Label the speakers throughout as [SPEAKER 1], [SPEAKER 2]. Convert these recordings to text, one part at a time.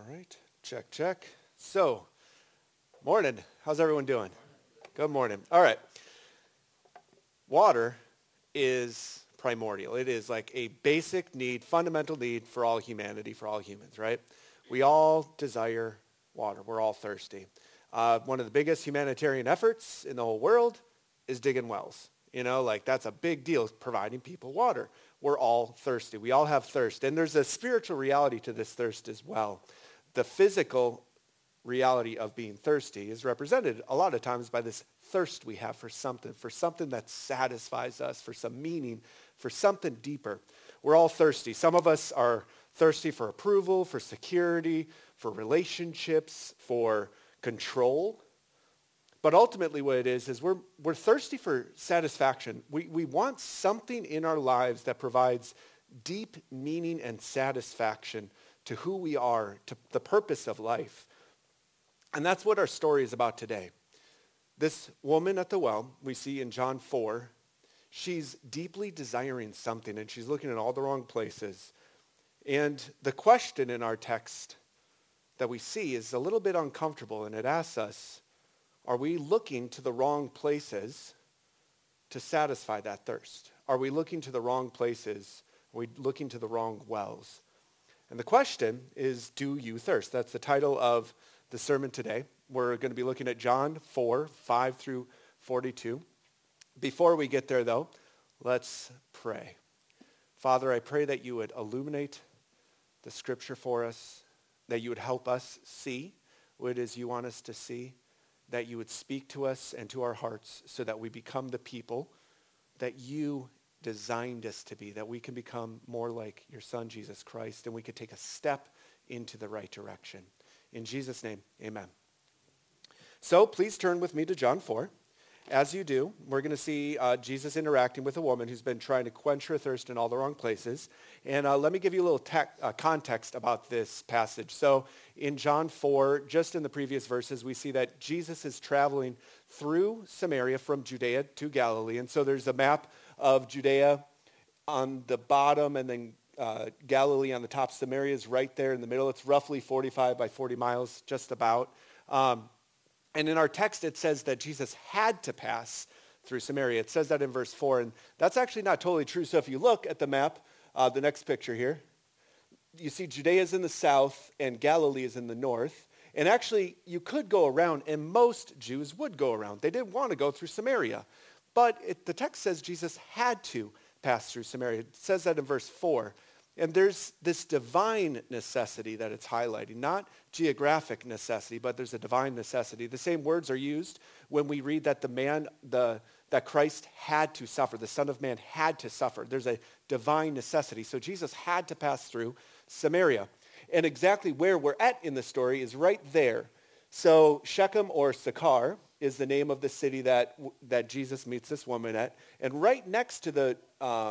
[SPEAKER 1] right, check. So, morning. How's everyone doing? Good morning. All right. Water is primordial. It is like a basic need, fundamental need for all humanity, for all humans, right? We all desire water. We're all thirsty. One of the biggest humanitarian efforts in the whole world is digging wells. That's a big deal, providing people water. We're all thirsty. We all have thirst. And there's a spiritual reality to this thirst as well. The physical reality of being thirsty is represented a lot of times by this thirst we have for something that satisfies us, for some meaning, for something deeper. We're all thirsty. Some of us are thirsty for approval, for security, for relationships, for control. But ultimately what it is we're thirsty for satisfaction. We want something in our lives that provides deep meaning and satisfaction to who we are, to the purpose of life. And that's what our story is about today. This woman at the well, we see in John 4, she's deeply desiring something, and she's looking in all the wrong places. And the question in our text that we see is a little bit uncomfortable, and it asks us, are we looking to the wrong places to satisfy that thirst? Are we looking to the wrong places? Are we looking to the wrong wells? And the question is, do you thirst? That's the title of the sermon today. We're going to be looking at John 4, 5 through 42. Before we get there, though, let's pray. Father, I pray that you would illuminate the scripture for us, that you would help us see what it is you want us to see, that you would speak to us and to our hearts so that we become the people that you designed us to be, that we can become more like your Son, Jesus Christ, and we could take a step into the right direction. In Jesus' name, amen. So please turn with me to John 4. As you do, we're going to see Jesus interacting with a woman who's been trying to quench her thirst in all the wrong places. And let me give you a little context about this passage. So in John 4, just in the previous verses, we see that Jesus is traveling through Samaria from Judea to Galilee. And so there's a map of Judea on the bottom and then Galilee on the top. Samaria is right there in the middle. It's roughly 45 by 40 miles, just about. And in our text, it says that Jesus had to pass through Samaria. It says that in verse 4, and that's actually not totally true. So if you look at the map, the next picture here, you see Judea is in the south and Galilee is in the north. And actually, you could go around, and most Jews would go around. They didn't want to go through Samaria. But the text says Jesus had to pass through Samaria. It says that in verse 4. And there's this divine necessity that it's highlighting, not geographic necessity, but there's a divine necessity. The same words are used when we read that that Christ had to suffer, the Son of Man had to suffer. There's a divine necessity. So Jesus had to pass through Samaria. And exactly where we're at in the story is right there. So Shechem or Sychar is the name of the city that Jesus meets this woman at. And right next to the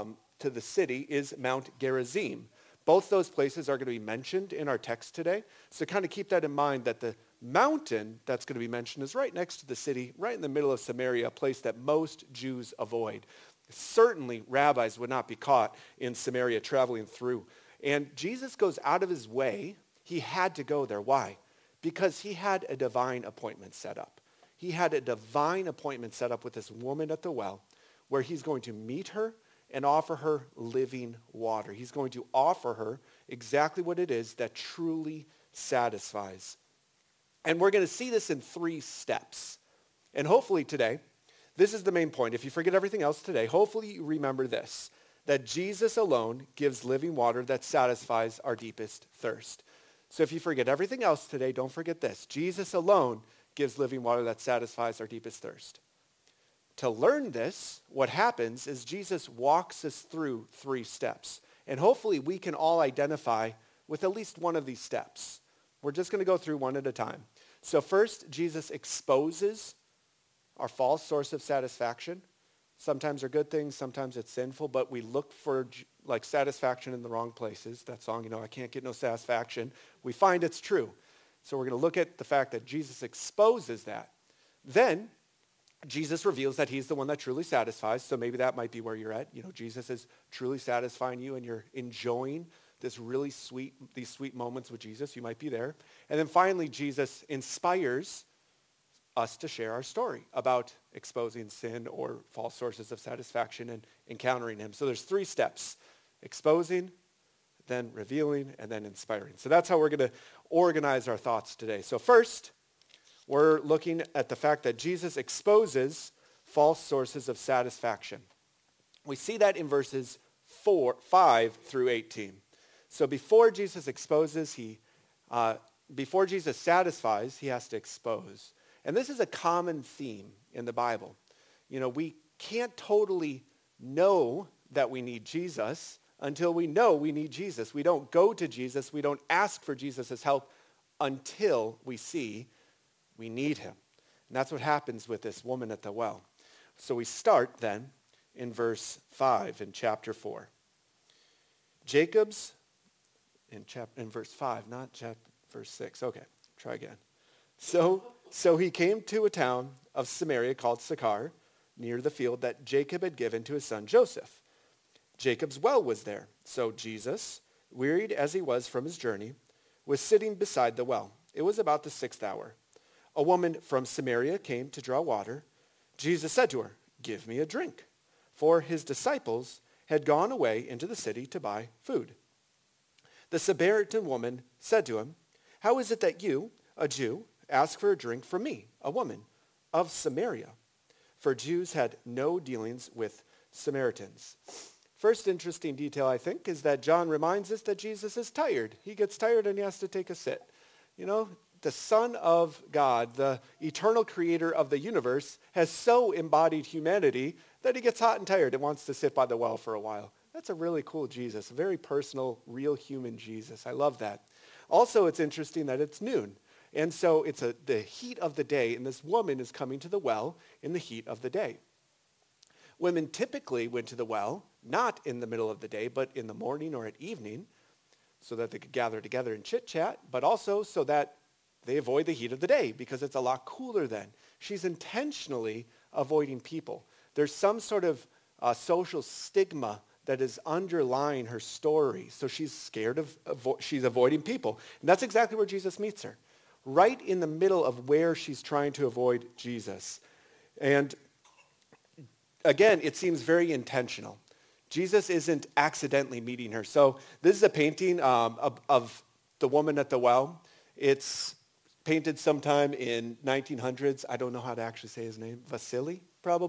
[SPEAKER 1] city is Mount Gerizim. Both those places are going to be mentioned in our text today. So kind of keep that in mind that the mountain that's going to be mentioned is right next to the city, right in the middle of Samaria, a place that most Jews avoid. Certainly rabbis would not be caught in Samaria traveling through. And Jesus goes out of his way. He had to go there. Why? Because he had a divine appointment set up. He had a divine appointment set up with this woman at the well where he's going to meet her and offer her living water. He's going to offer her exactly what it is that truly satisfies. And we're going to see this in 3 steps. And hopefully today, this is the main point. If you forget everything else today, hopefully you remember this, that Jesus alone gives living water that satisfies our deepest thirst. So if you forget everything else today, don't forget this. Jesus alone gives living water that satisfies our deepest thirst. To learn this, what happens is Jesus walks us through 3 steps. And hopefully we can all identify with at least one of these steps. We're just going to go through one at a time. So first, Jesus exposes our false source of satisfaction. Sometimes they're good things, sometimes it's sinful, but we look for satisfaction in the wrong places. That song, I can't get no satisfaction. We find it's true. So we're going to look at the fact that Jesus exposes that. Then Jesus reveals that he's the one that truly satisfies. So maybe that might be where you're at. Jesus is truly satisfying you and you're enjoying these sweet moments with Jesus. You might be there. And then finally, Jesus inspires us to share our story about exposing sin or false sources of satisfaction and encountering him. So there's 3 steps: exposing, then revealing, and then inspiring. So that's how we're going to organize our thoughts today. So first, we're looking at the fact that Jesus exposes false sources of satisfaction. We see that in verses 5 through 18. So before Jesus exposes, before Jesus satisfies, he has to expose. And this is a common theme in the Bible. You know, we can't totally know that we need Jesus until we know we need Jesus. We don't go to Jesus. We don't ask for Jesus' help until we see we need him. And that's what happens with this woman at the well. So we start then in verse 5 in chapter 4. In verse 5, not verse 6. Okay, try again. So he came to a town of Samaria called Sychar, near the field that Jacob had given to his son Joseph. Jacob's well was there. So Jesus, wearied as he was from his journey, was sitting beside the well. It was about the 6th hour. A woman from Samaria came to draw water. Jesus said to her, "Give me a drink," for his disciples had gone away into the city to buy food. The Samaritan woman said to him, "How is it that you, a Jew, ask for a drink from me, a woman of Samaria?" For Jews had no dealings with Samaritans. First interesting detail, I think, is that John reminds us that Jesus is tired. He gets tired and he has to take a sit. You know, the Son of God, the eternal creator of the universe, has so embodied humanity that he gets hot and tired and wants to sit by the well for a while. That's a really cool Jesus, a very personal, real human Jesus. I love that. Also, it's interesting that it's noon. And so it's the heat of the day, and this woman is coming to the well in the heat of the day. Women typically went to the well, not in the middle of the day, but in the morning or at evening, so that they could gather together and chit-chat, but also so that they avoid the heat of the day, because it's a lot cooler then. She's intentionally avoiding people. There's some sort of social stigma that is underlying her story. So she's scared she's avoiding people. And that's exactly where Jesus meets her, right in the middle of where she's trying to avoid Jesus. And again, it seems very intentional. Jesus isn't accidentally meeting her. So this is a painting of the woman at the well. It's painted sometime in 1900s. I don't know how to actually say his name. Vasily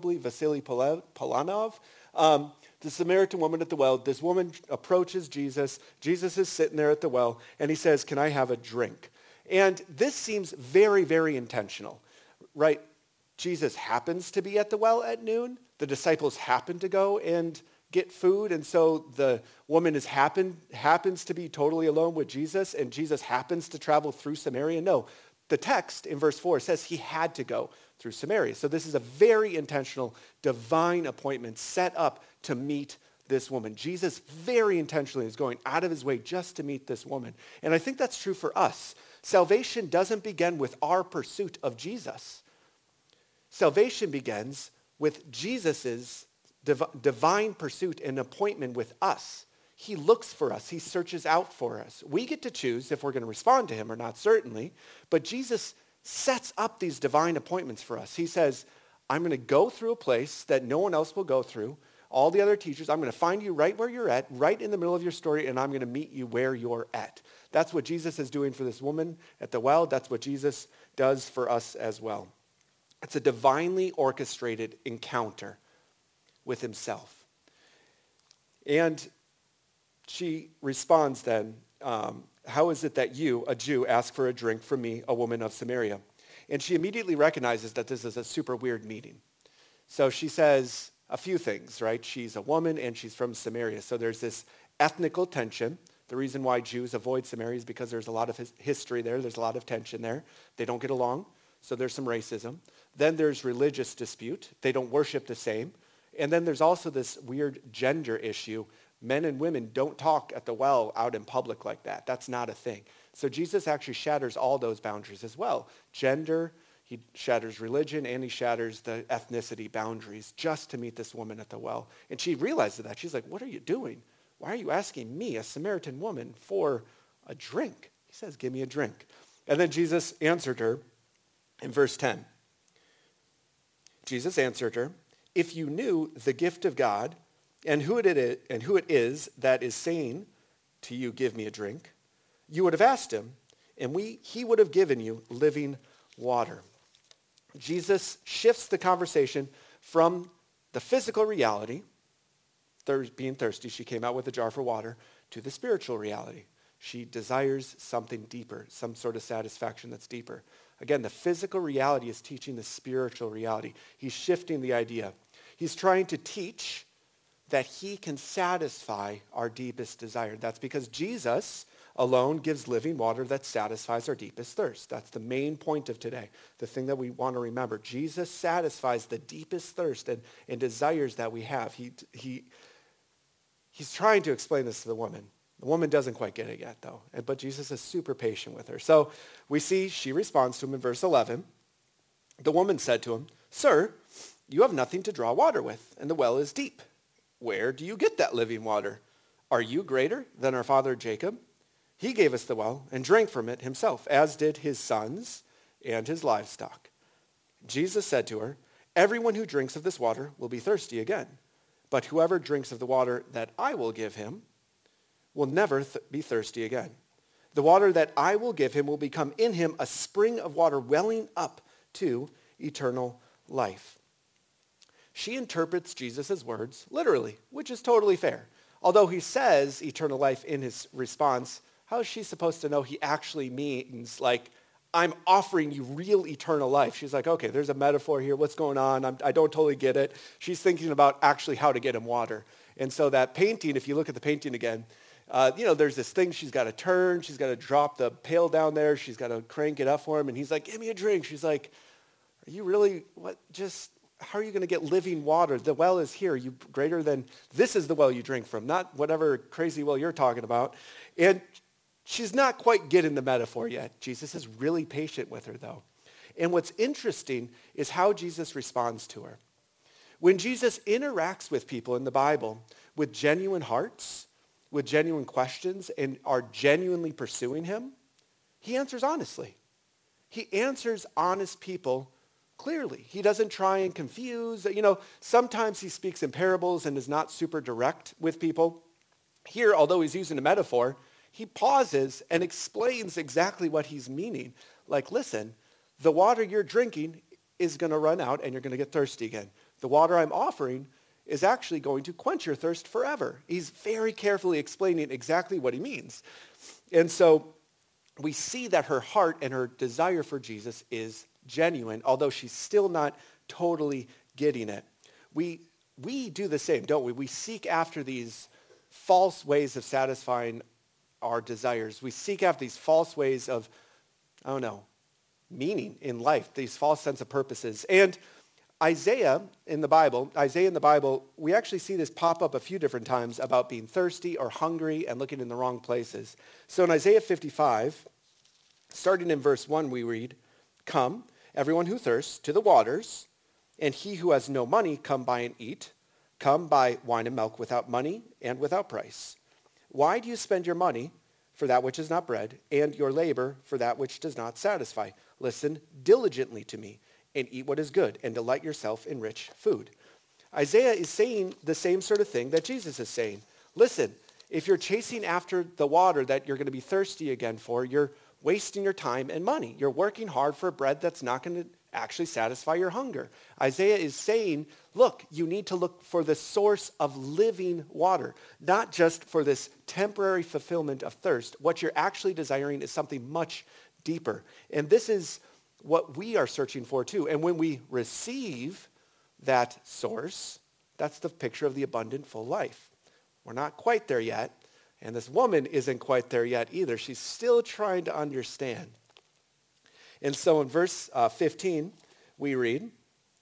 [SPEAKER 1] Polanov. The Samaritan woman at the well. This woman approaches Jesus. Jesus is sitting there at the well, and he says, "Can I have a drink?" And this seems very, very intentional, right? Jesus happens to be at the well at noon. The disciples happen to go and get food, and so the woman happens to be totally alone with Jesus, and Jesus happens to travel through Samaria. No, the text in verse 4 says he had to go through Samaria. So this is a very intentional divine appointment set up to meet this woman. Jesus very intentionally is going out of his way just to meet this woman. And I think that's true for us. Salvation doesn't begin with our pursuit of Jesus. Salvation begins with Jesus's divine pursuit and appointment with us. He looks for us. He searches out for us. We get to choose if we're going to respond to him or not, certainly. But Jesus sets up these divine appointments for us. He says, I'm going to go through a place that no one else will go through. All the other teachers, I'm going to find you right where you're at, right in the middle of your story, and I'm going to meet you where you're at. That's what Jesus is doing for this woman at the well. That's what Jesus does for us as well. It's a divinely orchestrated encounter with himself. And she responds then, how is it that you, a Jew, ask for a drink from me, a woman of Samaria? And she immediately recognizes that this is a super weird meeting. So she says a few things, right? She's a woman and she's from Samaria. So there's this ethnical tension. The reason why Jews avoid Samaria is because there's a lot of history there. There's a lot of tension there. They don't get along. So there's some racism. Then there's religious dispute. They don't worship the same. And then there's also this weird gender issue. Men and women don't talk at the well out in public like that. That's not a thing. So Jesus actually shatters all those boundaries as well. Gender, he shatters religion, and he shatters the ethnicity boundaries just to meet this woman at the well. And she realizes that. She's like, what are you doing? why are you asking me, a Samaritan woman, for a drink? He says, give me a drink. And then Jesus answered her in verse 10. Jesus answered her, if you knew the gift of God and who it is that is saying to you, give me a drink, you would have asked him, and he would have given you living water. Jesus shifts the conversation from the physical reality, being thirsty, she came out with a jar for water, to the spiritual reality. She desires something deeper, some sort of satisfaction that's deeper. Again, the physical reality is teaching the spiritual reality. He's shifting the idea. He's trying to teach that he can satisfy our deepest desire. That's because Jesus alone gives living water that satisfies our deepest thirst. That's the main point of today, the thing that we want to remember. Jesus satisfies the deepest thirst and desires that we have. He's trying to explain this to the woman. The woman doesn't quite get it yet, though. But Jesus is super patient with her. So we see she responds to him in verse 11. The woman said to him, sir, you have nothing to draw water with, and the well is deep. Where do you get that living water? Are you greater than our father Jacob? He gave us the well and drank from it himself, as did his sons and his livestock. Jesus said to her, everyone who drinks of this water will be thirsty again. But whoever drinks of the water that I will give him will never be thirsty again. The water that I will give him will become in him a spring of water welling up to eternal life. She interprets Jesus' words literally, which is totally fair. Although he says eternal life in his response, how is she supposed to know he actually means, like, I'm offering you real eternal life? She's like, okay, there's a metaphor here. What's going on? I don't totally get it. She's thinking about actually how to get him water. And so that painting, if you look at the painting again, there's this thing she's got to turn. She's got to drop the pail down there. She's got to crank it up for him. And he's like, give me a drink. She's like, are you really, how are you going to get living water? The well is here. You greater than, this is the well you drink from, not whatever crazy well you're talking about. And she's not quite getting the metaphor yet. Jesus is really patient with her, though. And what's interesting is how Jesus responds to her. When Jesus interacts with people in the Bible with genuine hearts, with genuine questions, and are genuinely pursuing him, he answers honestly. He answers honest people clearly. He doesn't try and confuse. Sometimes he speaks in parables and is not super direct with people. Here, although he's using a metaphor, he pauses and explains exactly what he's meaning. Like, listen, the water you're drinking is going to run out and you're going to get thirsty again. The water I'm offering is actually going to quench your thirst forever. He's very carefully explaining exactly what he means. And so we see that her heart and her desire for Jesus is genuine, although she's still not totally getting it. We do the same, don't we? We seek after these false ways of satisfying our desires. We seek after these false ways of, meaning in life, these false sense of purposes. And Isaiah in the Bible, we actually see this pop up a few different times about being thirsty or hungry and looking in the wrong places. So in Isaiah 55, starting in verse 1, we read, come, everyone who thirsts, to the waters, and he who has no money, come buy and eat. Come buy wine and milk without money and without price. Why do you spend your money for that which is not bread, and your labor for that which does not satisfy? Listen diligently to me, and eat what is good, and delight yourself in rich food. Isaiah is saying the same sort of thing that Jesus is saying. Listen, if you're chasing after the water that you're going to be thirsty again for, you're wasting your time and money. You're working hard for bread that's not going to actually satisfy your hunger. Isaiah is saying, look, you need to look for the source of living water, not just for this temporary fulfillment of thirst. What you're actually desiring is something much deeper. And this is what we are searching for too. And when we receive that source, that's the picture of the abundant full life. We're not quite there yet. And this woman isn't quite there yet either. She's still trying to understand. And so in verse 15, we read,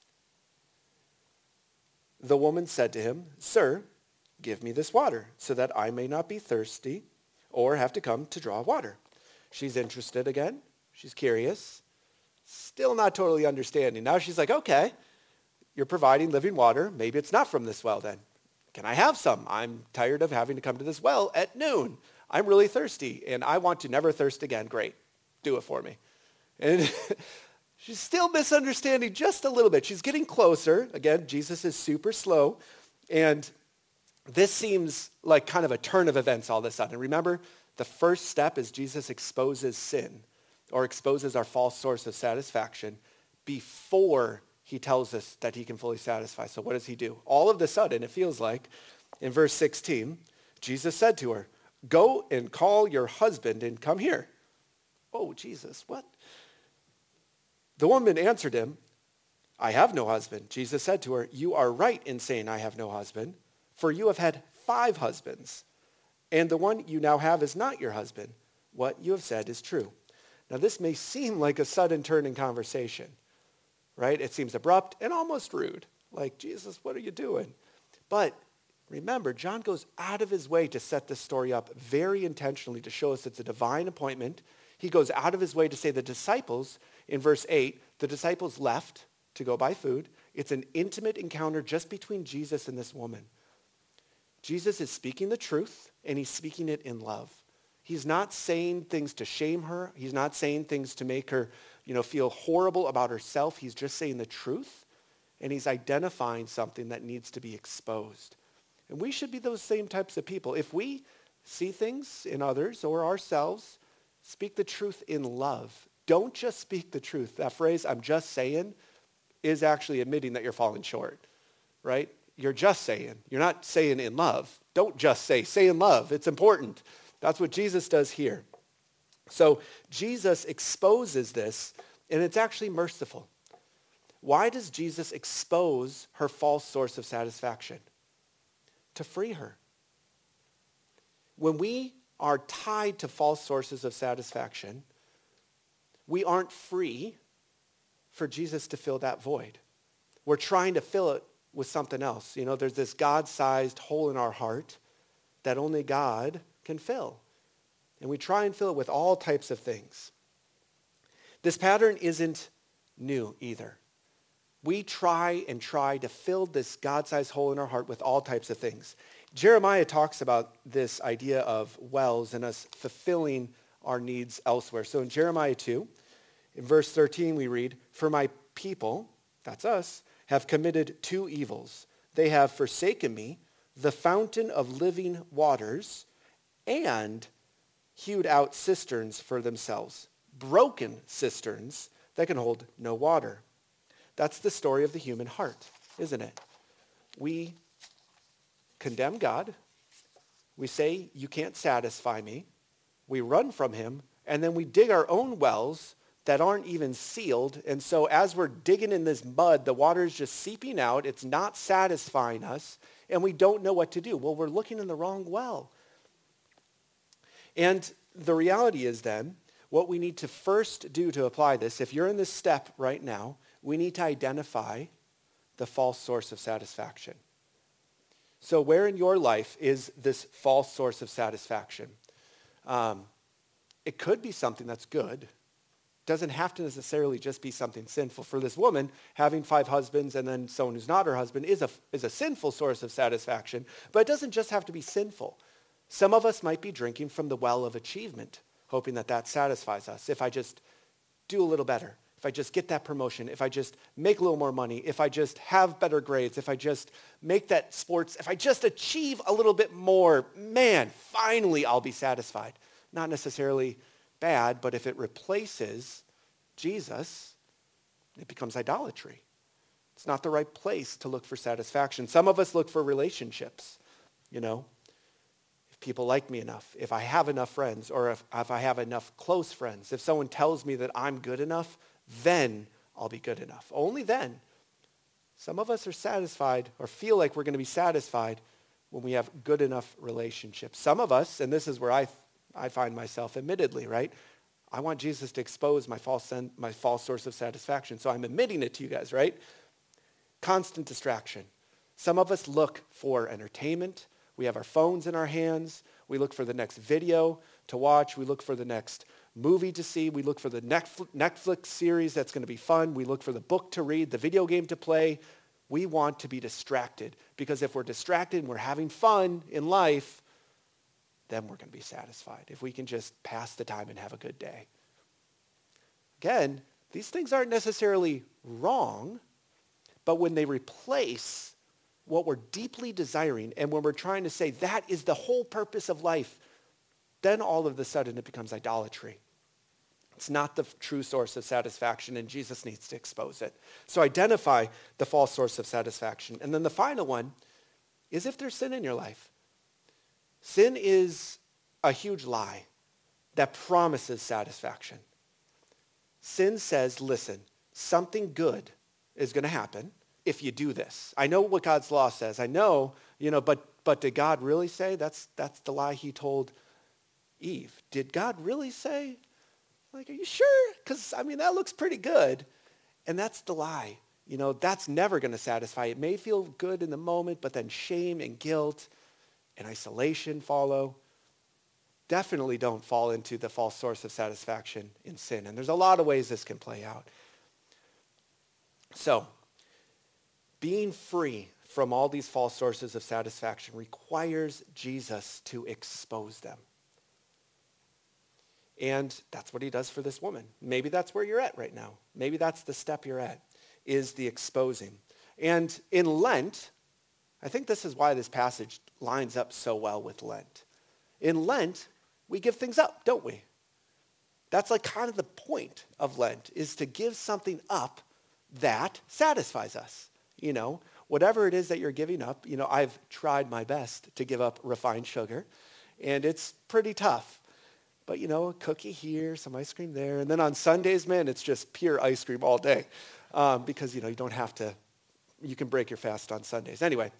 [SPEAKER 1] the woman said to him, sir, give me this water so that I may not be thirsty or have to come to draw water. She's interested again. She's curious. Still not totally understanding. Now she's like, okay, you're providing living water. Maybe it's not from this well then. can I have some? I'm tired of having to come to this well at noon. I'm really thirsty, and I want to never thirst again. Great. Do it for me. And she's still misunderstanding just a little bit. She's getting closer. Again, Jesus is super slow. And this seems like kind of a turn of events all of a sudden. Remember, the first step is Jesus exposes sin or exposes our false source of satisfaction before he tells us that he can fully satisfy. So what does he do? All of a sudden, it feels like, in verse 16, Jesus said to her, "Go and call your husband and come here." Oh, Jesus, what? The woman answered him, "I have no husband." Jesus said to her, "You are right in saying I have no husband, for you have had 5 husbands, and the one you now have is not your husband. What you have said is true." Now, this may seem like a sudden turn in conversation, right? It seems abrupt and almost rude. Like, Jesus, what are you doing? But remember, John goes out of his way to set this story up very intentionally to show us it's a divine appointment. He goes out of his way to say the disciples, in verse 8, the disciples left to go buy food. It's an intimate encounter just between Jesus and this woman. Jesus is speaking the truth, and he's speaking it in love. He's not saying things to shame her. He's not saying things to make her, feel horrible about herself. He's just saying the truth, and he's identifying something that needs to be exposed. And we should be those same types of people. If we see things in others or ourselves, speak the truth in love. Don't just speak the truth. That phrase, "I'm just saying," is actually admitting that you're falling short, right? You're just saying. You're not saying in love. Don't just say in love. It's important. That's what Jesus does here. So Jesus exposes this, and it's actually merciful. Why does Jesus expose her false source of satisfaction? To free her. When we are tied to false sources of satisfaction, we aren't free for Jesus to fill that void. We're trying to fill it with something else. There's this God-sized hole in our heart that only God can fill. And we try and fill it with all types of things. This pattern isn't new either. We try to fill this God-sized hole in our heart with all types of things. Jeremiah talks about this idea of wells and us fulfilling our needs elsewhere. So in Jeremiah 2, in verse 13 we read, "For my people," that's us, "have committed 2 evils. They have forsaken me, the fountain of living waters, and hewed out cisterns for themselves, broken cisterns that can hold no water." That's the story of the human heart, isn't it? We condemn God. We say, "You can't satisfy me." We run from him, and then we dig our own wells that aren't even sealed. And so as we're digging in this mud, the water is just seeping out. It's not satisfying us, and we don't know what to do. Well, we're looking in the wrong well. And the reality is then, what we need to first do to apply this, if you're in this step right now, we need to identify the false source of satisfaction. So where in your life is this false source of satisfaction? It could be something that's good. It doesn't have to necessarily just be something sinful. For this woman, having 5 husbands and then someone who's not her husband is a sinful source of satisfaction, but it doesn't just have to be sinful. Some of us might be drinking from the well of achievement, hoping that satisfies us. If I just do a little better, if I just get that promotion, if I just make a little more money, if I just have better grades, if I just make that sports, if I just achieve a little bit more, man, finally I'll be satisfied. Not necessarily bad, but if it replaces Jesus, it becomes idolatry. It's not the right place to look for satisfaction. Some of us look for relationships, If people like me enough, if I have enough friends, or if I have enough close friends, if someone tells me that I'm good enough, then I'll be good enough. Only then. Some of us are satisfied or feel like we're going to be satisfied when we have good enough relationships. Some of us, and this is where I find myself admittedly, right? I want Jesus to expose my false source of satisfaction, so I'm admitting it to you guys, right? Constant distraction. Some of us look for entertainment. We have our phones in our hands. We look for the next video to watch. We look for the next movie to see. We look for the Netflix series that's going to be fun. We look for the book to read, the video game to play. We want to be distracted because if we're distracted and we're having fun in life, then we're going to be satisfied. If we can just pass the time and have a good day. Again, these things aren't necessarily wrong, but when they replace what we're deeply desiring and when we're trying to say that is the whole purpose of life, then all of a sudden it becomes idolatry. It's not the true source of satisfaction, and Jesus needs to expose it. So identify the false source of satisfaction. And then the final one is if there's sin in your life. Sin is a huge lie that promises satisfaction. Sin says, listen, something good is going to happen if you do this. I know what God's law says. I know, but did God really say? That's the lie he told Eve. Did God really say? Like, are you sure? Because, that looks pretty good. And that's the lie. That's never going to satisfy. It may feel good in the moment, but then shame and guilt and isolation follow. Definitely don't fall into the false source of satisfaction in sin. And there's a lot of ways this can play out. So, being free from all these false sources of satisfaction requires Jesus to expose them. And that's what he does for this woman. Maybe that's where you're at right now. Maybe that's the step you're at, is the exposing. And in Lent, I think this is why this passage lines up so well with Lent. In Lent, we give things up, don't we? That's like kind of the point of Lent, is to give something up that satisfies us. Whatever it is that you're giving up, I've tried my best to give up refined sugar, and it's pretty tough. But, a cookie here, some ice cream there. And then on Sundays, man, it's just pure ice cream all day because, you don't have to, you can break your fast on Sundays. Anyway,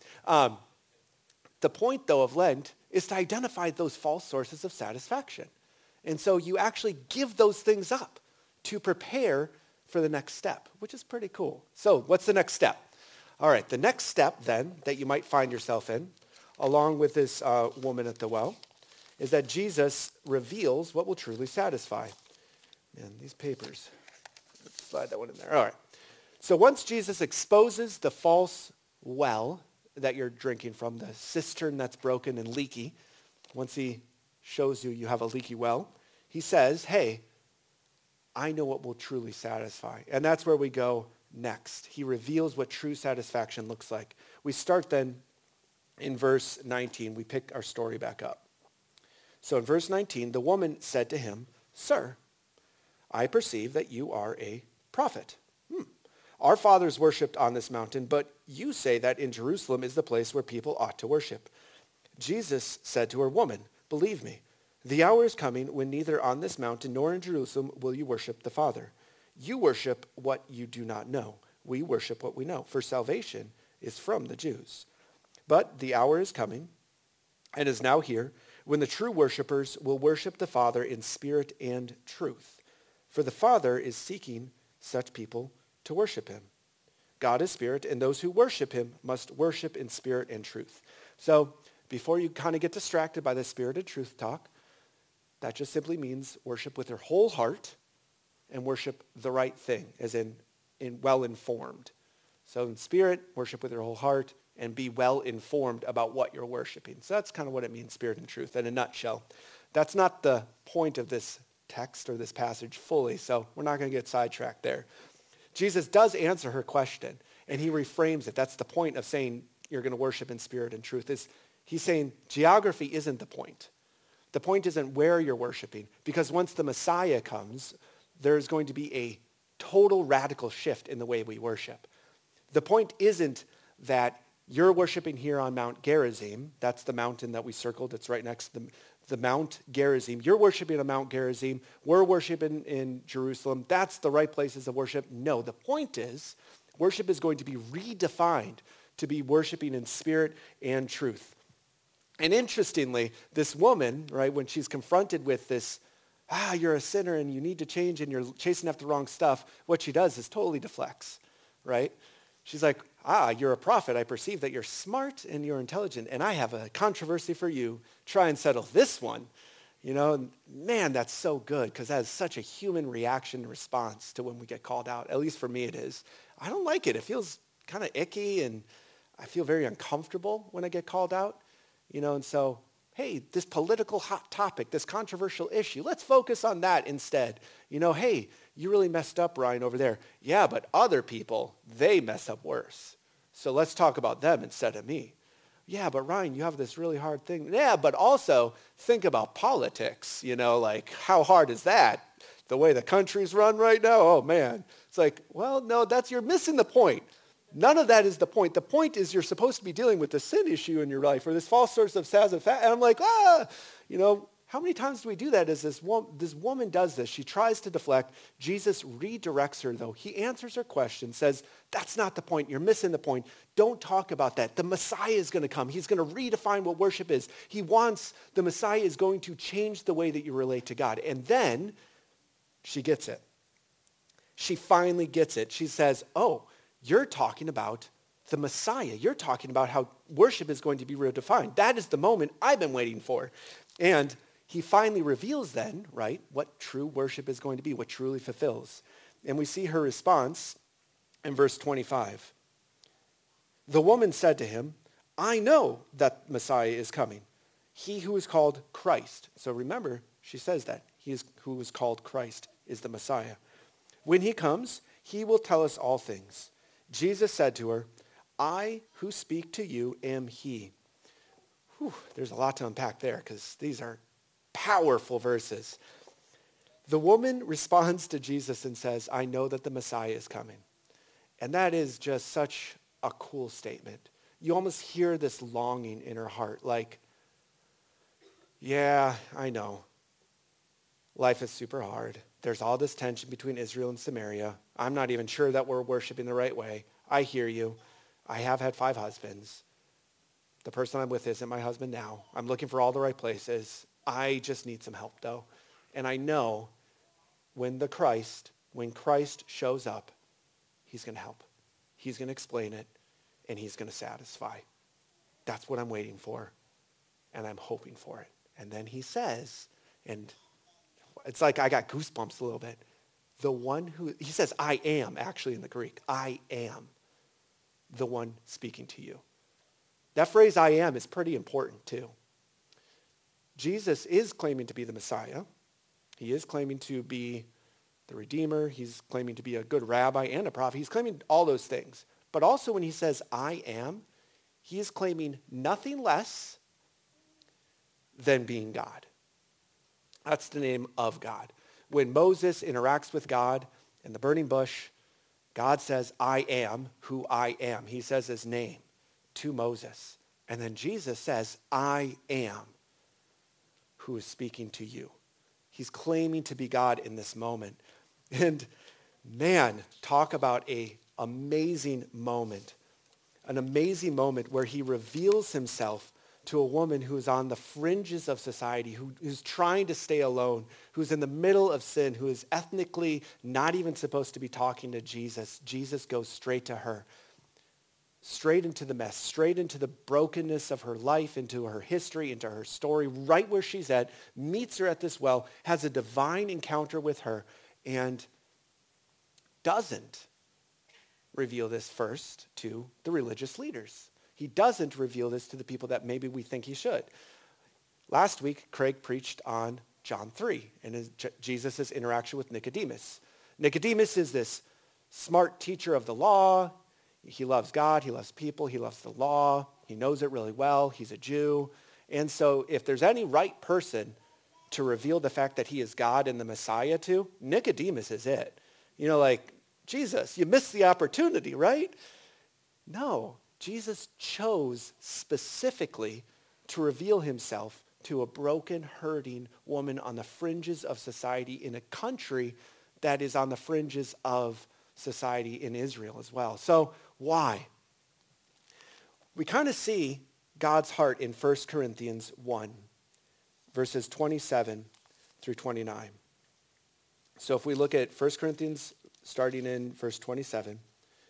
[SPEAKER 1] the point, though, of Lent is to identify those false sources of satisfaction. And so you actually give those things up to prepare for the next step, which is pretty cool. So what's the next step? All right, the next step, then, that you might find yourself in, along with this woman at the well, is that Jesus reveals what will truly satisfy. Man, these papers. Let's slide that one in there. All right. So once Jesus exposes the false well that you're drinking from, the cistern that's broken and leaky, once he shows you have a leaky well, he says, hey, I know what will truly satisfy. And that's where we go next. He reveals what true satisfaction looks like. We start then in verse 19. We pick our story back up. So in verse 19, the woman said to him, Sir, I perceive that you are a prophet. Our fathers worshipped on this mountain, but you say that in Jerusalem is the place where people ought to worship. Jesus said to her, Woman, believe me, the hour is coming when neither on this mountain nor in Jerusalem will you worship the Father. You worship what you do not know. We worship what we know, for salvation is from the Jews. But the hour is coming and is now here when the true worshipers will worship the Father in spirit and truth. For the Father is seeking such people to worship him. God is spirit, and those who worship him must worship in spirit and truth. So before you kind of get distracted by the spirit and truth talk, that just simply means worship with your whole heart and worship the right thing, as in well-informed. So in spirit, worship with your whole heart, and be well-informed about what you're worshiping. So that's kind of what it means, spirit and truth, in a nutshell. That's not the point of this text or this passage fully, so we're not going to get sidetracked there. Jesus does answer her question, and he reframes it. That's the point of saying you're going to worship in spirit and truth. He's saying geography isn't the point. The point isn't where you're worshiping, because once the Messiah comes, there's going to be a total radical shift in the way we worship. The point isn't that you're worshiping here on Mount Gerizim. That's the mountain that we circled. It's right next to the Mount Gerizim. You're worshiping on Mount Gerizim. We're worshiping in Jerusalem. That's the right places of worship. No, the point is worship is going to be redefined to be worshiping in spirit and truth. And interestingly, this woman, right, when she's confronted with this, you're a sinner and you need to change and you're chasing after the wrong stuff, what she does is totally deflects, right? She's like, you're a prophet. I perceive that you're smart and you're intelligent, and I have a controversy for you. Try and settle this one. Man, that's so good, because that is such a human reaction and response to when we get called out. At least for me it is. I don't like it. It feels kind of icky, and I feel very uncomfortable when I get called out, and so, hey, this political hot topic, this controversial issue, let's focus on that instead. Hey, you really messed up, Ryan, over there. Yeah, but other people, they mess up worse. So let's talk about them instead of me. Yeah, but Ryan, you have this really hard thing. Yeah, but also think about politics, like how hard is that? The way the country's run right now, oh man. It's like, well, no, you're missing the point. None of that is the point. The point is you're supposed to be dealing with the sin issue in your life or this false source of saz and fat. And I'm like, how many times do we do that as this woman does this? She tries to deflect. Jesus redirects her, though. He answers her question, says, that's not the point. You're missing the point. Don't talk about that. The Messiah is going to come. He's going to redefine what worship is. The Messiah is going to change the way that you relate to God. And then she gets it. She finally gets it. She says, oh, you're talking about the Messiah. You're talking about how worship is going to be redefined. That is the moment I've been waiting for. And he finally reveals then, right, what true worship is going to be, what truly fulfills. And we see her response in verse 25. The woman said to him, I know that Messiah is coming, he who is called Christ. So remember, she says that. Who is called Christ is the Messiah. When he comes, he will tell us all things. Jesus said to her, I who speak to you am he. Whew, there's a lot to unpack there because these are powerful verses. The woman responds to Jesus and says, I know that the Messiah is coming. And that is just such a cool statement. You almost hear this longing in her heart, like, yeah, I know. Life is super hard. There's all this tension between Israel and Samaria. I'm not even sure that we're worshiping the right way. I hear you. I have had 5 husbands. The person I'm with isn't my husband now. I'm looking for all the right places. I just need some help, though. And I know when Christ shows up, he's going to help. He's going to explain it, and he's going to satisfy. That's what I'm waiting for, and I'm hoping for it. And then he says, and it's like I got goosebumps a little bit. He says, I am, actually in the Greek. I am the one speaking to you. That phrase, I am, is pretty important too. Jesus is claiming to be the Messiah. He is claiming to be the Redeemer. He's claiming to be a good rabbi and a prophet. He's claiming all those things. But also when he says, I am, he is claiming nothing less than being God. That's the name of God. When Moses interacts with God in the burning bush, God says, I am who I am. He says his name to Moses. And then Jesus says, I am who is speaking to you. He's claiming to be God in this moment. And man, talk about an amazing moment. An amazing moment where he reveals himself to a woman who is on the fringes of society, who's trying to stay alone, who's in the middle of sin, who is ethnically not even supposed to be talking to Jesus. Jesus goes straight to her, straight into the mess, straight into the brokenness of her life, into her history, into her story, right where she's at, meets her at this well, has a divine encounter with her, and doesn't reveal this first to the religious leaders. He doesn't reveal this to the people that maybe we think he should. Last week, Craig preached on John 3 and Jesus' interaction with Nicodemus. Nicodemus is this smart teacher of the law. He loves God. He loves people. He loves the law. He knows it really well. He's a Jew. And so if there's any right person to reveal the fact that he is God and the Messiah to, Nicodemus is it. Like, Jesus, you missed the opportunity, right? No. Jesus chose specifically to reveal himself to a broken, hurting woman on the fringes of society in a country that is on the fringes of society in Israel as well. So why? We kind of see God's heart in 1 Corinthians 1, verses 27 through 29. So if we look at 1 Corinthians starting in verse 27,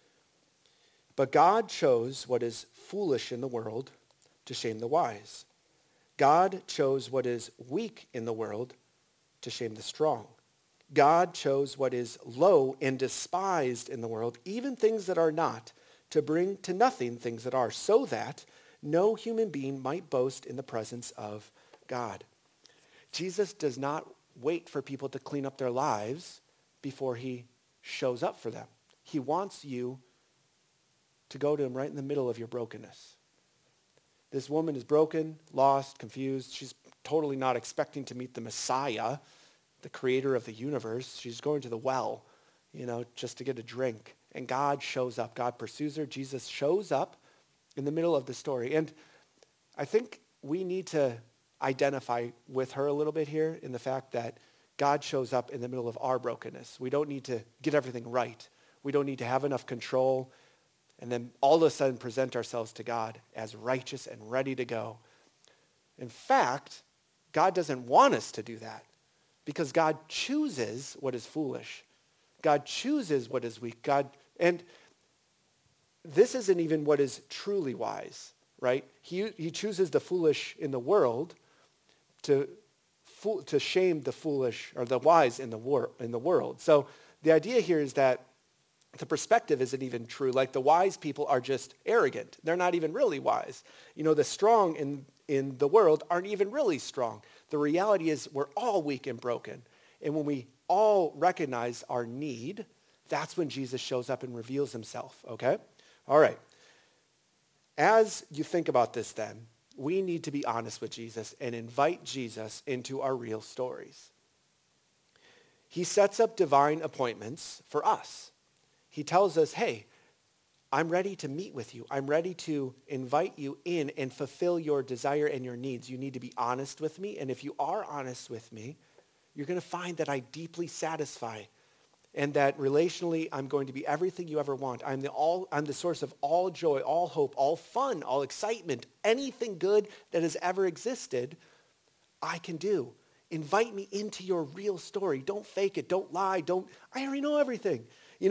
[SPEAKER 1] but God chose what is foolish in the world to shame the wise. God chose what is weak in the world to shame the strong. God chose what is low and despised in the world, even things that are not, to bring to nothing things that are, so that no human being might boast in the presence of God. Jesus does not wait for people to clean up their lives before he shows up for them. He wants you to go to him right in the middle of your brokenness. This woman is broken, lost, confused. She's totally not expecting to meet the Messiah, the creator of the universe. She's going to the well, just to get a drink. And God shows up. God pursues her. Jesus shows up in the middle of the story. And I think we need to identify with her a little bit here in the fact that God shows up in the middle of our brokenness. We don't need to get everything right. We don't need to have enough control and then all of a sudden present ourselves to God as righteous and ready to go. In fact, God doesn't want us to do that because God chooses what is foolish. God chooses what is weak. And this isn't even what is truly wise, right? He chooses the foolish in the world to shame the foolish or the wise in the world. So the idea here is that the perspective isn't even true. Like the wise people are just arrogant. They're not even really wise. The strong in the world aren't even really strong. The reality is we're all weak and broken. And when we all recognize our need, that's when Jesus shows up and reveals himself, okay? All right. As you think about this then, we need to be honest with Jesus and invite Jesus into our real stories. He sets up divine appointments for us. He tells us, hey, I'm ready to meet with you. I'm ready to invite you in and fulfill your desire and your needs. You need to be honest with me. And if you are honest with me, you're going to find that I deeply satisfy and that relationally I'm going to be everything you ever want. I'm the source of all joy, all hope, all fun, all excitement, anything good that has ever existed, I can do. Invite me into your real story. Don't fake it. Don't lie. I already know everything.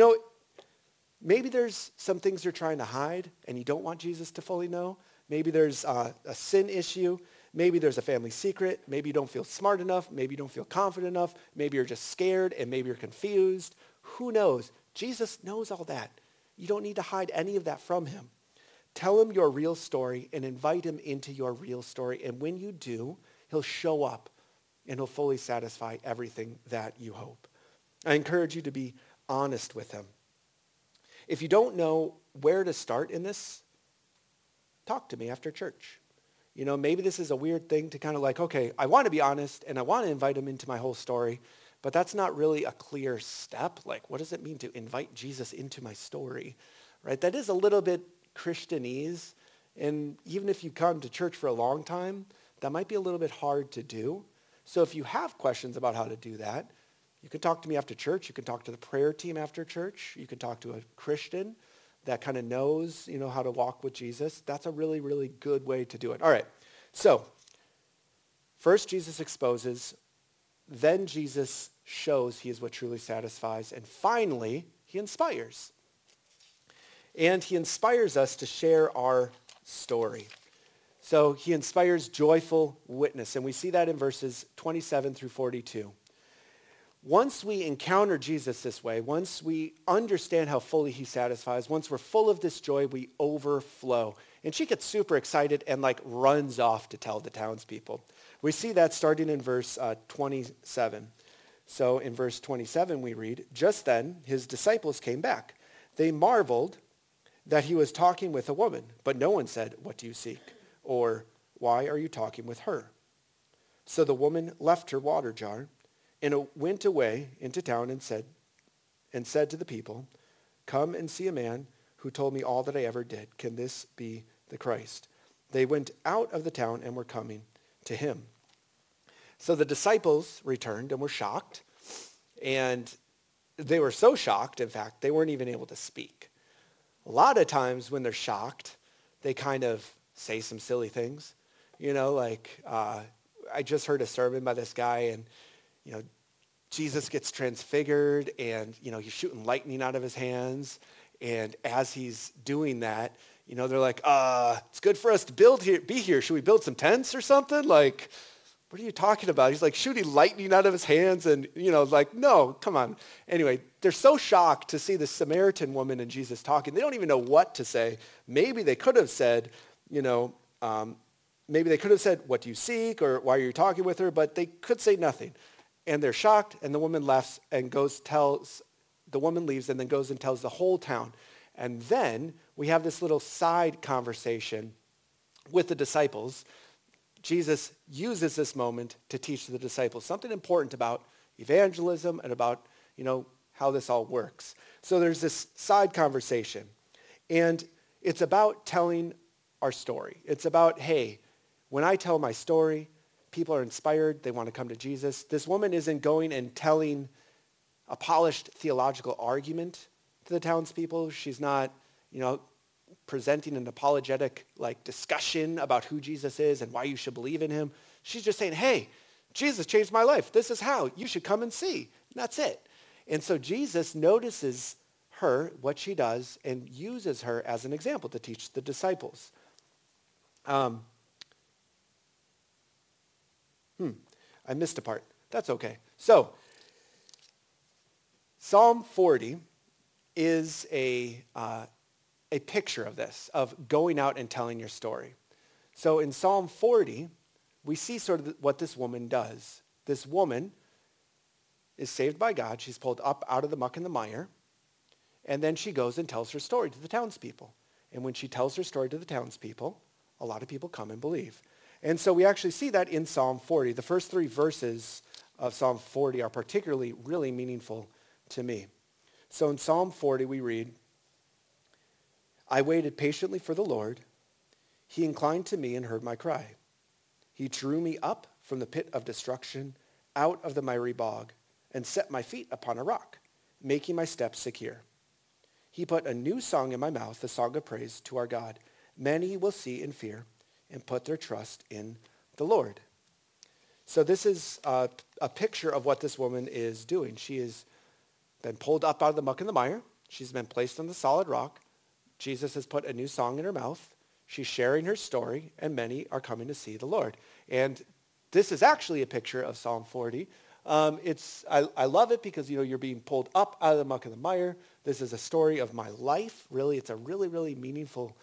[SPEAKER 1] Maybe there's some things you're trying to hide and you don't want Jesus to fully know. Maybe there's a sin issue. Maybe there's a family secret. Maybe you don't feel smart enough. Maybe you don't feel confident enough. Maybe you're just scared and maybe you're confused. Who knows? Jesus knows all that. You don't need to hide any of that from him. Tell him your real story and invite him into your real story. And when you do, he'll show up and he'll fully satisfy everything that you hope. I encourage you to be honest with him. If you don't know where to start in this, talk to me after church. Maybe this is a weird thing to kind of like, okay, I want to be honest and I want to invite him into my whole story, but that's not really a clear step. Like, what does it mean to invite Jesus into my story, right? That is a little bit Christianese. And even if you come to church for a long time, that might be a little bit hard to do. So if you have questions about how to do that, you can talk to me after church. You can talk to the prayer team after church. You can talk to a Christian that kind of knows, how to walk with Jesus. That's a really, really good way to do it. All right. So first Jesus exposes, then Jesus shows he is what truly satisfies, and finally he inspires. And he inspires us to share our story. So he inspires joyful witness, and we see that in verses 27 through 42. Once we encounter Jesus this way, once we understand how fully he satisfies, once we're full of this joy, we overflow. And she gets super excited and runs off to tell the townspeople. We see that starting in verse 27. So in verse 27 we read, just then his disciples came back. They marveled that he was talking with a woman, but no one said, what do you seek? Or why are you talking with her? So the woman left her water jar and went away into town and said to the people, come and see a man who told me all that I ever did. Can this be the Christ? They went out of the town and were coming to him. So the disciples returned and were shocked. And they were so shocked, in fact, they weren't even able to speak. A lot of times when they're shocked, they kind of say some silly things. I just heard a sermon by this guy and Jesus gets transfigured and, he's shooting lightning out of his hands. And as he's doing that, they're like, it's good for us to be here. Should we build some tents or something? what are you talking about? He's like shooting lightning out of his hands and, like, no, come on. Anyway, they're so shocked to see the Samaritan woman and Jesus talking. They don't even know what to say. Maybe they could have said, what do you seek, or why are you talking with her? But they could say nothing. And they're shocked, and the woman leaves and leaves and then goes and tells the whole town. And then we have this little side conversation with the disciples. Jesus uses this moment to teach the disciples something important about evangelism and about, how this all works. So there's this side conversation, and it's about telling our story. It's about, hey, when I tell my story, people are inspired. They want to come to Jesus. This woman isn't going and telling a polished theological argument to the townspeople. She's not, presenting an apologetic discussion about who Jesus is and why you should believe in him. She's just saying, hey, Jesus changed my life. This is how. You should come and see. And that's it. And so Jesus notices her, what she does, and uses her as an example to teach the disciples. I missed a part. That's okay. So, Psalm 40 is a picture of this, of going out and telling your story. So in Psalm 40, we see sort of what this woman does. This woman is saved by God. She's pulled up out of the muck and the mire. And then she goes and tells her story to the townspeople. And when she tells her story to the townspeople, a lot of people come and believe. And so we actually see that in Psalm 40. The first 3 verses of Psalm 40 are particularly really meaningful to me. So in Psalm 40 we read, I waited patiently for the Lord. He inclined to me and heard my cry. He drew me up from the pit of destruction, out of the miry bog, and set my feet upon a rock, making my steps secure. He put a new song in my mouth, a song of praise to our God. Many will see and fear and put their trust in the Lord. So this is a picture of what this woman is doing. She has been pulled up out of the muck and the mire. She's been placed on the solid rock. Jesus has put a new song in her mouth. She's sharing her story, and many are coming to see the Lord. And this is actually a picture of Psalm 40. I love it because, you're being pulled up out of the muck and the mire. This is a story of my life. Really, it's a really, really meaningful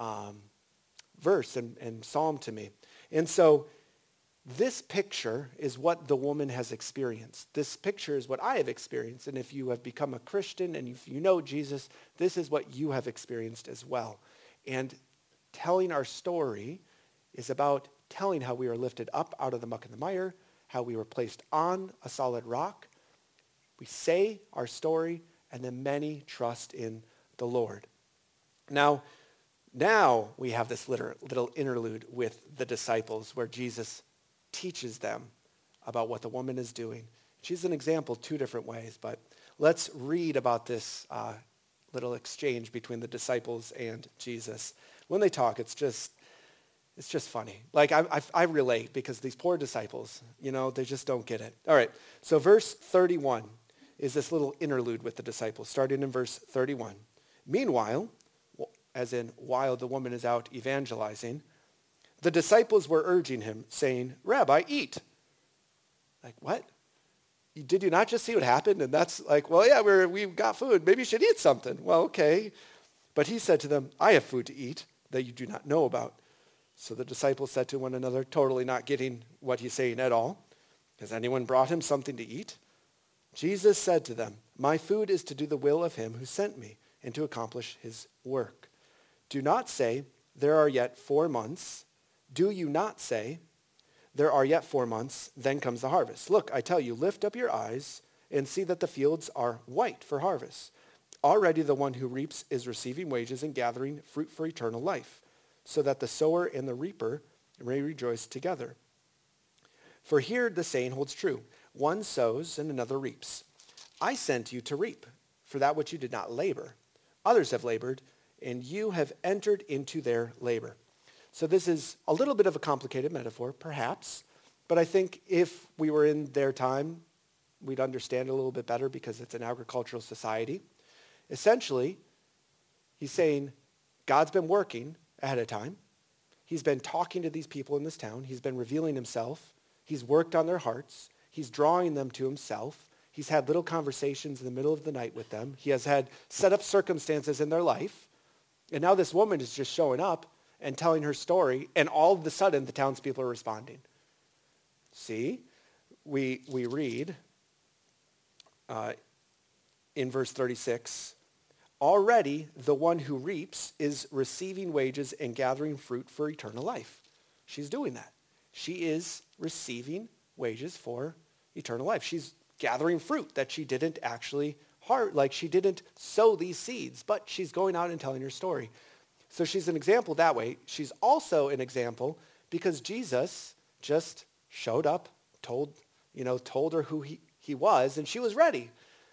[SPEAKER 1] verse and psalm to me. And so this picture is what the woman has experienced. This picture is what I have experienced. And if you have become a Christian and if you know Jesus, this is what you have experienced as well. And telling our story is about telling how we were lifted up out of the muck and the mire, how we were placed on a solid rock. We say our story, and then many trust in the Lord. Now we have this little interlude with the disciples where Jesus teaches them about what the woman is doing. She's an example 2 different ways, but let's read about this little exchange between the disciples and Jesus. When they talk, it's just funny. I relate because these poor disciples, they just don't get it. All right, so verse 31 is this little interlude with the disciples, starting in verse 31. Meanwhile, as in while the woman is out evangelizing, the disciples were urging him, saying, Rabbi, eat. Like, what? Did you not just see what happened? And that's like, well, yeah, we've got food. Maybe you should eat something. Well, okay. But he said to them, I have food to eat that you do not know about. So the disciples said to one another, totally not getting what he's saying at all, has anyone brought him something to eat? Jesus said to them, my food is to do the will of him who sent me and to accomplish his work. Do not say, there are yet 4 months. Do you not say, there are yet 4 months, then comes the harvest? Look, I tell you, lift up your eyes and see that the fields are white for harvest. Already the one who reaps is receiving wages and gathering fruit for eternal life, so that the sower and the reaper may rejoice together. For here the saying holds true, one sows and another reaps. I sent you to reap for that which you did not labor. Others have labored, and you have entered into their labor. So this is a little bit of a complicated metaphor, perhaps, but I think if we were in their time, we'd understand it a little bit better because it's an agricultural society. Essentially, he's saying God's been working ahead of time. He's been talking to these people in this town. He's been revealing himself He's worked on their hearts. He's drawing them to himself. He's had little conversations in the middle of the night with them. He has had set up circumstances in their life. And now this woman is just showing up and telling her story, and all of a sudden the townspeople are responding. See, we read in verse 36, already the one who reaps is receiving wages and gathering fruit for eternal life. She's doing that. She is receiving wages for eternal life. She's gathering fruit that she didn't actually she didn't sow these seeds, but she's going out and telling her story. So she's an example that way. She's also an example because Jesus just showed up, told her who he was, and she was ready.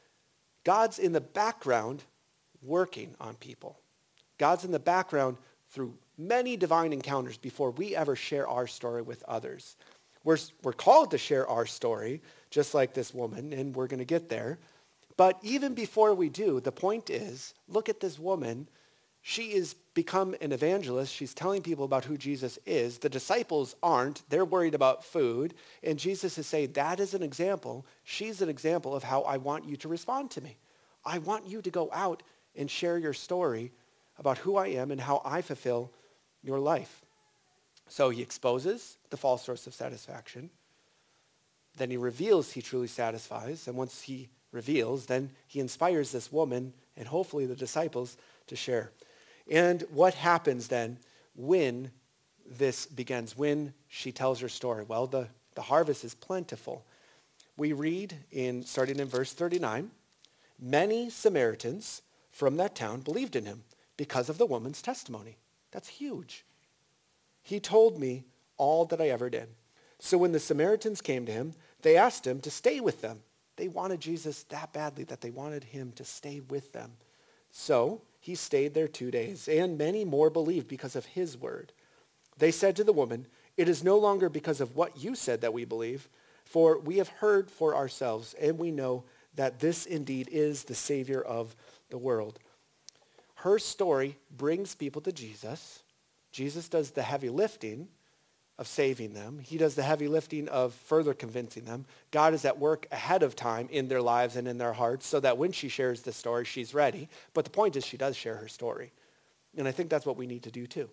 [SPEAKER 1] God's in the background working on people. God's in the background through many divine encounters before we ever share our story with others. We're called to share our story, just like this woman, and we're going to get there. But even before we do, the point is, look at this woman. She is become an evangelist. She's telling people about who Jesus is. The disciples aren't. They're worried about food. And Jesus is saying, that is an example. She's an example of how I want you to respond to me. I want you to go out and share your story about who I am and how I fulfill your life. So he exposes the false source of satisfaction. Then he reveals he truly satisfies. And once he reveals, then he inspires this woman and hopefully the disciples to share. And what happens then when this begins, when she tells her story? Well, the harvest is plentiful. We read starting in verse 39, many Samaritans from that town believed in him because of the woman's testimony. That's huge. He told me all that I ever did. So when the Samaritans came to him, they asked him to stay with them. They wanted Jesus that badly that they wanted him to stay with them. So he stayed there 2 days, and many more believed because of his word. They said to the woman, it is no longer because of what you said that we believe, for we have heard for ourselves, and we know that this indeed is the Savior of the world. Her story brings people to Jesus. Jesus does the heavy lifting of saving them. He does the heavy lifting of further convincing them. God is at work ahead of time in their lives and in their hearts so that when she shares the story, she's ready. But the point is she does share her story. And I think that's what we need to do too.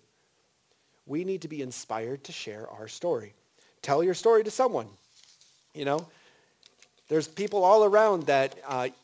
[SPEAKER 1] We need to be inspired to share our story. Tell your story to someone. There's people all around that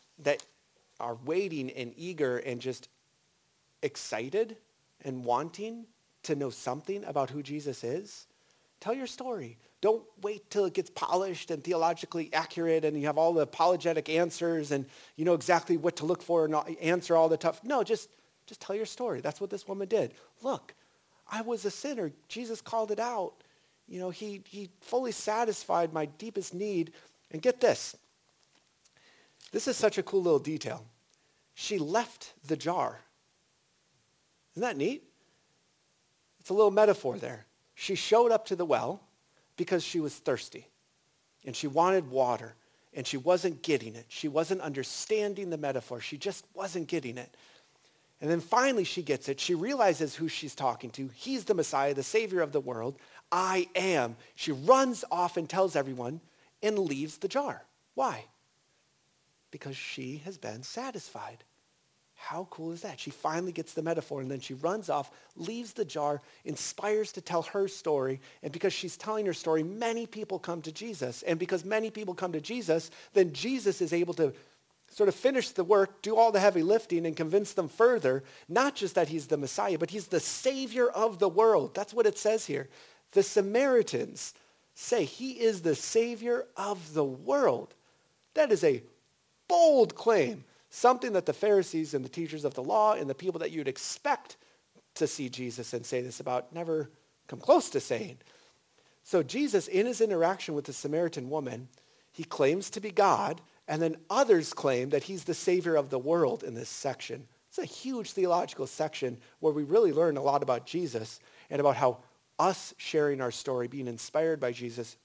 [SPEAKER 1] are waiting and eager and just excited and wanting to know something about who Jesus is. Tell your story. Don't wait till it gets polished and theologically accurate and you have all the apologetic answers and you know exactly what to look for and answer all the tough. No, just tell your story. That's what this woman did. Look, I was a sinner. Jesus called it out. He fully satisfied my deepest need. And get this. This is such a cool little detail. She left the jar. Isn't that neat? It's a little metaphor there. She showed up to the well because she was thirsty and she wanted water and she wasn't getting it. She wasn't understanding the metaphor. She just wasn't getting it. And then finally she gets it. She realizes who she's talking to. He's the Messiah, the Savior of the world. I am. She runs off and tells everyone and leaves the jar. Why? Because she has been satisfied. How cool is that? She finally gets the metaphor and then she runs off, leaves the jar, inspires to tell her story. And because she's telling her story, many people come to Jesus. And because many people come to Jesus, then Jesus is able to sort of finish the work, do all the heavy lifting and convince them further, not just that he's the Messiah, but he's the Savior of the world. That's what it says here. The Samaritans say he is the Savior of the world. That is a bold claim. Something that the Pharisees and the teachers of the law and the people that you'd expect to see Jesus and say this about never come close to saying. So Jesus, in his interaction with the Samaritan woman, he claims to be God, and then others claim that he's the Savior of the world in this section. It's a huge theological section where we really learn a lot about Jesus and about how us sharing our story, being inspired by Jesus,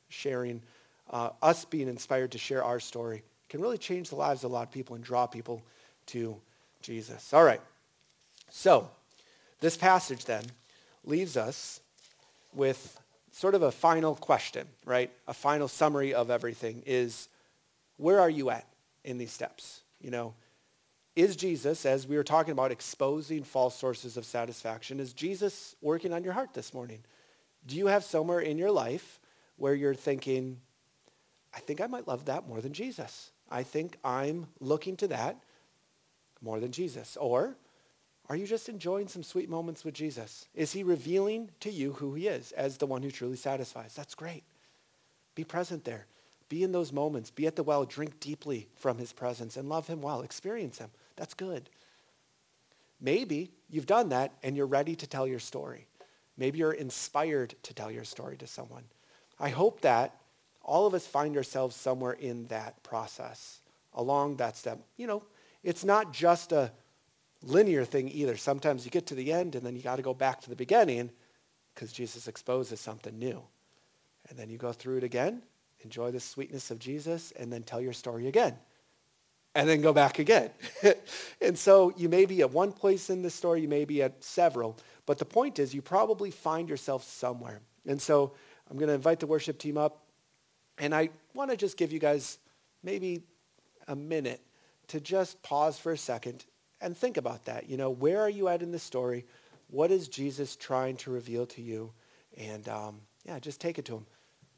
[SPEAKER 1] us being inspired to share our story, can really change the lives of a lot of people and draw people to Jesus. All right. So this passage then leaves us with sort of a final question, right? A final summary of everything is, where are you at in these steps? Is Jesus, as we were talking about exposing false sources of satisfaction, is Jesus working on your heart this morning? Do you have somewhere in your life where you're thinking, I think I might love that more than Jesus. I think I'm looking to that more than Jesus. Or are you just enjoying some sweet moments with Jesus? Is he revealing to you who he is as the one who truly satisfies? That's great. Be present there. Be in those moments. Be at the well. Drink deeply from his presence and love him well. Experience him. That's good. Maybe you've done that and you're ready to tell your story. Maybe you're inspired to tell your story to someone. I hope that all of us find ourselves somewhere in that process, along that step. It's not just a linear thing either. Sometimes you get to the end and then you got to go back to the beginning because Jesus exposes something new. And then you go through it again, enjoy the sweetness of Jesus, and then tell your story again. And then go back again. And so you may be at one place in the story, you may be at several, but the point is you probably find yourself somewhere. And so I'm going to invite the worship team up, and I want to just give you guys maybe a minute to just pause for a second and think about that. Where are you at in the story? What is Jesus trying to reveal to you? And just take it to him.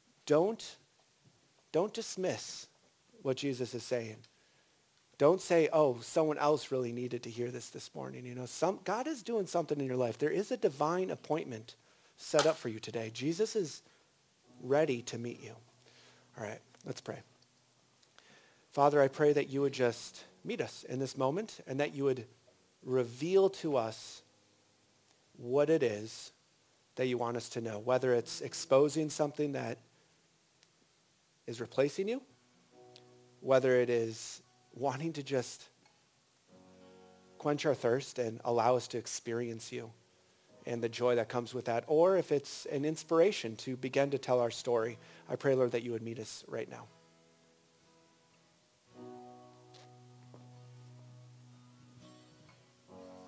[SPEAKER 1] Don't dismiss what Jesus is saying. Don't say, oh, someone else really needed to hear this morning. God is doing something in your life. There is a divine appointment set up for you today. Jesus is ready to meet you. All right, let's pray. Father, I pray that you would just meet us in this moment and that you would reveal to us what it is that you want us to know, whether it's exposing something that is replacing you, whether it is wanting to just quench our thirst and allow us to experience you and the joy that comes with that, or if it's an inspiration to begin to tell our story. I pray, Lord, that you would meet us right now.